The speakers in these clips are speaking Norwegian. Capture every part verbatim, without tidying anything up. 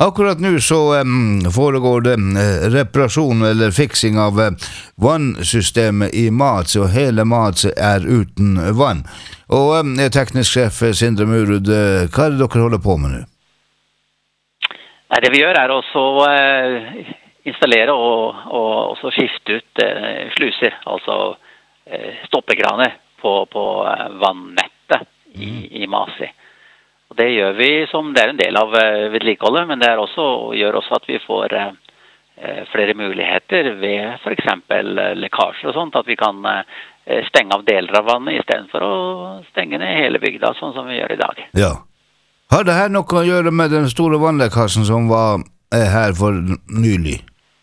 Akkurat nu så um, foregår det uh, reparasjon eller fiksing av uh, vannsystemet i Matse, og hele Matse er uten vann. Og um, teknisk sjef Sindre Murud, uh, hva er det dere holder på med nå? Nei, det vi gjør er også uh, installere og, og også skifte ut uh, sluser, altså uh, stoppekraner på, på uh, vannettet i, i Matse. Og det gjør vi som det er en del av uh, vedlikeholdet, men det er også, gjør også at vi får uh, flere muligheter ved for eksempel uh, lekkasjer og sånt, at vi kan uh, stenge av deler av vannet i stedet for å stenge ned hele bygda, sånn som vi gjør i dag. Ja. Har det her noe å gjøre med den store vannlekkasjen som var uh, her for nylig?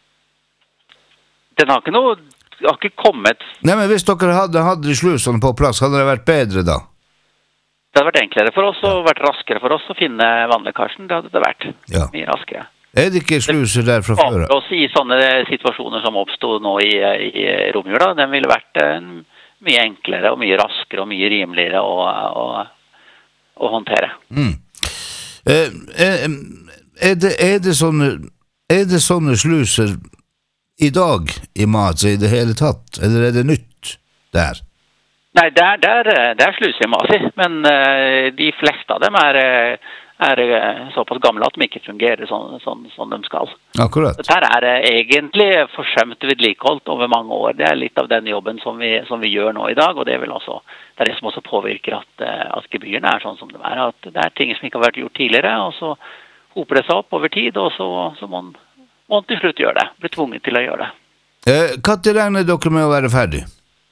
Den har ikke noe, har ikke kommet... Nei, men hvis dere hadde hatt slusene på plass, hadde det vært bedre da? Det hadde vært enklere for oss og vært raskere for oss å finne vannlekkasjen. Det hadde det vært ja. Mye raskere. Er det ikke sluser der fra før? For oss i sånne situasjoner som oppstod nå i, i romjula, den ville vært uh, mye enklere og mye raskere og mye rimeligere å, å, å håndtere. Mm. Eh, eh, er, det, er, det sånne, er det sånne sluser i dag i Matse i det hele tatt, eller er det nytt der? Nei, det er, det er, det er sluser i Matse, men uh, de fleste av dem er, er uh, såpass gamle at de ikke fungerer sånn, sånn, sånn de skal. Akkurat. Dette er uh, egentlig forsømt vedlikeholdt over mange år. Det er litt av den jobben som vi, som vi gjør nå i dag, og det er vel også, det er det som også påvirker at, uh, at gebyrene er sånn som de er. At det er ting som ikke har vært gjort tidligere, og så hoper det seg opp over tid, og så, så må man, må man til slutt gjøre det. Blir tvunget til å gjøre det. Eh, hva til regner dere med å være ferdig?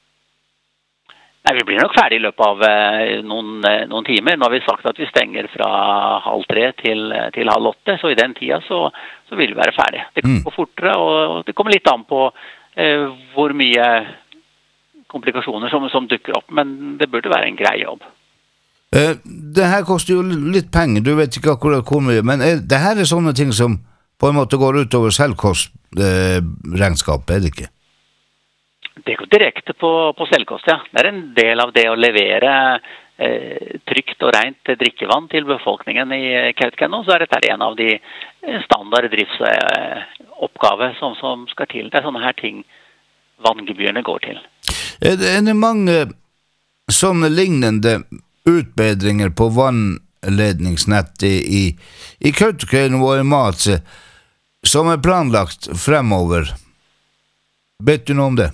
Nei, vi blir nok ferdig i løpet av eh, noen, eh, noen timer. Nå har vi sagt at vi stenger fra halv tre til, til halv åtte, så i den tida så, så vil vi være ferdig. Det kan gå fortere, og det kommer litt an på eh, hvor mye komplikasjoner som, som dukker opp, men det burde være en grei jobb. Eh, det her koster jo litt penger, du vet ikke akkurat hvor mye, men er, det her er sånne ting som på en måte går ut over selvkostregnskapet, eh, er det ikke? Det går direkte på, på selvkost, ja. Det er en del av det å levere eh, trygt og rent drikkevann til befolkningen i Kautokeino, så er dette en av de standard driftsoppgaver som, som skal til. Det er sånne her ting vanngebyrene går til. Er det, er det mange sånne lignende utbedringer på vannledningsnettet i, i Kautokeino og i Matse som er planlagt fremover? Vet du noe om det?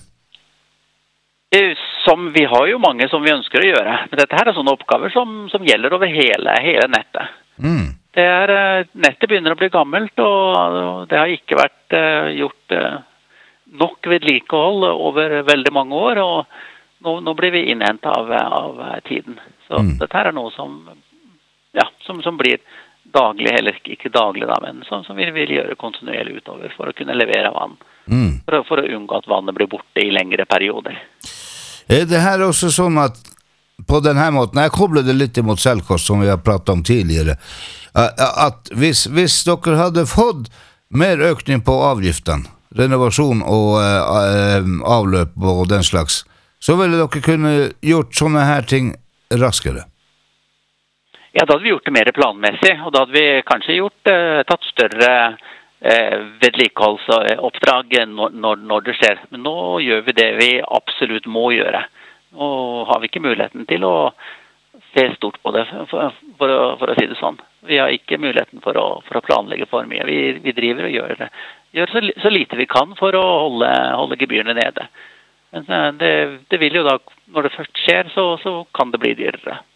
Som vi har jo mange som vi ønsker å gjøre. Men dette her er sånne oppgaver som, som gjelder over hele, hele nettet. Mm. Det er, nettet begynner å bli gammelt, og det har ikke vært uh, gjort uh, nok vedlikehold over veldig mange år, og nå, nå blir vi innhentet av, av tiden. Så mm. dette her er noe som, ja, som, som blir daglig, eller ikke daglig da, men som, som vi vil gjøre kontinuerlig utover for å kunne levere vann. Mm. For, å, for å unngå at vannet blir borte i lengre perioder. Er det her også sånn at på denne måten, jeg kobler det litt imot selvkost som vi har pratet om tidligere, at hvis, hvis dere hadde fått mer økning på avgiftene, renovasjon og uh, avløp og den slags, så ville dere kunne gjort sånne her ting raskere? Ja, da hadde vi gjort det mer planmessig, og da hadde vi kanskje gjort, uh, tatt større vedlikeholdsoppdrag når, når, når det skjer. Men nå gjør vi det vi absolutt må gjøre. Nå har vi ikke muligheten til å se stort på det, for, for, å, for å si det sånn. Vi har ikke muligheten for å, for å planlegge for mye. Vi, vi driver og gjør, gjør så, så lite vi kan for å holde, holde gebyrene nede. Men det, det vil jo da, når det først skjer, så, så kan det bli dyrere.